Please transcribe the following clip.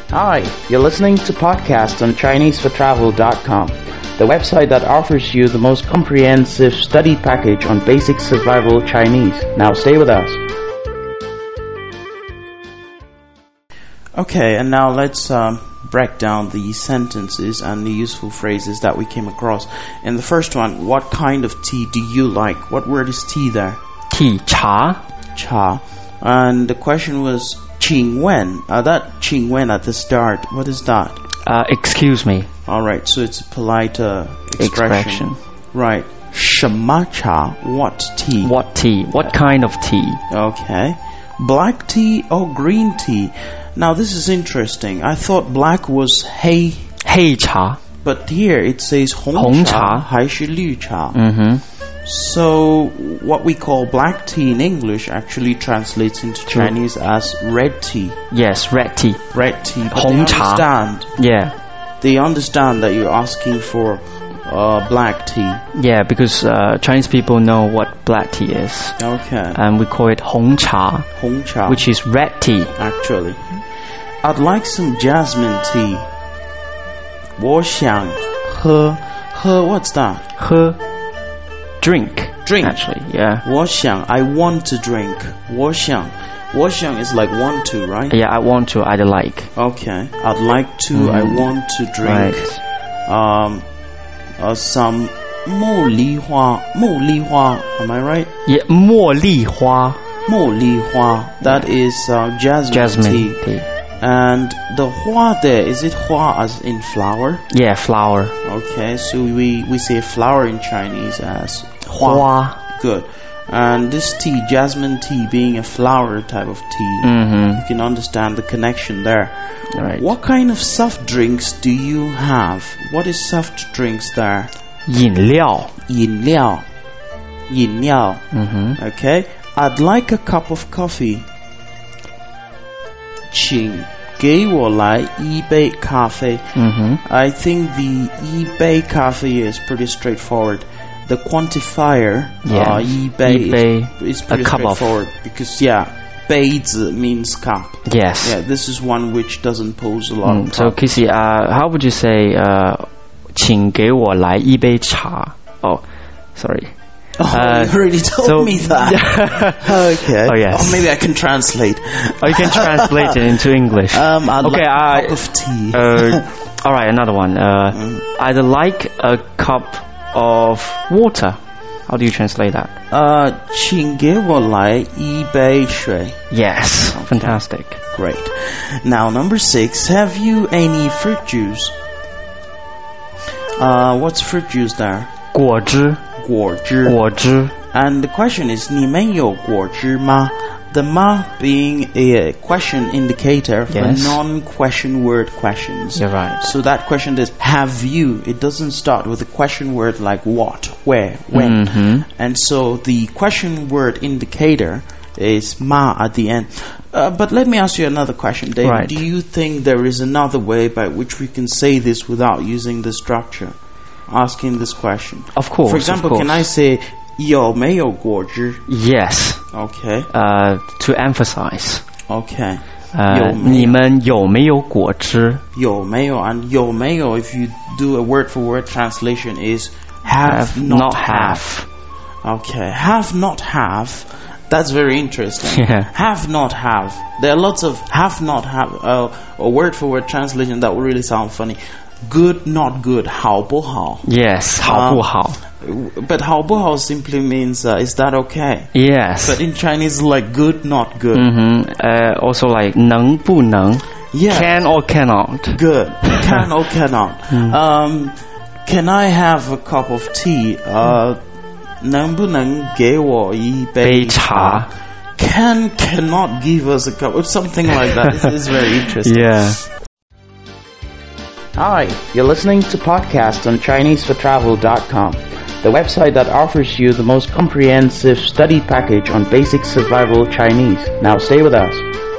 Hi, you're listening to podcasts on ChineseForTravel.com, the website that offers you the most comprehensive study package on basic survival Chinese. Now stay with us. Okay, and now let's break down the sentences and the useful phrases that we came across. In the first one, what kind of tea do you like? What word is tea there? Tea, cha. Cha. And the question was, 请问. That 请问 at the start, what is that? Excuse me. Alright, so it's a polite expression. Right. 什么茶? What tea? What tea? What kind of tea? Okay. Black tea or green tea? Now this is interesting. I thought black was 黑茶. But here it says 红茶还是绿茶. So what we call black tea in English actually translates into Chinese as red tea. Yes, red tea. Red tea. But Hong cha. They understand that you're asking for black tea. Yeah, because Chinese people know what black tea is. Okay. And we call it Hong cha. Hong cha. Which is red tea. Actually. I'd like some jasmine tea. 我想喝 what's that? 喝 Drink. Actually, yeah. 我想 I want to drink. 我想 is like want to, right? Yeah, I want to, I'd like. Okay. I'd like to, I want to drink. Right. Some 茉莉花 am I right? Yeah, 茉莉花 that is jasmine tea. And the hua there, is it hua as in flower? Yeah, flower. Okay, so we say flower in Chinese as hua. Good. And this tea, jasmine tea, being a flower type of tea, you can understand the connection there. Right. What kind of soft drinks do you have? What is soft drinks there? 饮料 Okay. I'd like a cup of coffee. 请给我来一杯咖啡. I think the 一杯咖啡 is pretty straightforward. The quantifier 一杯 is pretty straightforward because 杯子 means cup. Yes. Yeah, this is one which doesn't pose a lot of So Kissy, how would you say 请给我来一杯茶? Oh, sorry. You already told me that. Okay. Oh, yes. Maybe I can translate. You can translate it into English. I'd like a cup of tea. Alright, another one. I'd like a cup of water. How do you translate that? 请给我来一杯水. Yes. Okay. Fantastic. Great. Now, number 6. Have you any fruit juice? What's fruit juice there? 果汁 And the question is 你们有果汁吗? The ma being a question indicator for non-question word questions. You're right. So that question is have you. It doesn't start with a question word like what, where, when. And so the question word indicator is ma at the end. But let me ask you another question, David. Right. Do you think there is another way by which we can say this without using the structure? Asking this question. Of course. For example, can I say 有没有果汁? Yes. Okay. To emphasize. Okay. 你们有没有果汁? 有没有 and 有没有 if you do a word for word translation is have not have. Okay. Have not have. That's very interesting. Yeah. Have not have. There are lots of have not have a word for word translation that will really sound funny. Good, not good, 好不好? Yes, 好不好? But 好不好 simply means is that okay? Yes. But in Chinese like good, not good. Also like 能不能? Yeah. Can or cannot? Good. Can or cannot. Can I have a cup of tea? 能不能给我一杯茶? Cannot give us a cup of something like that. This is very interesting. Yeah. Hi, you're listening to podcasts on ChineseForTravel.com, the website that offers you the most comprehensive study package on basic survival Chinese. Now stay with us.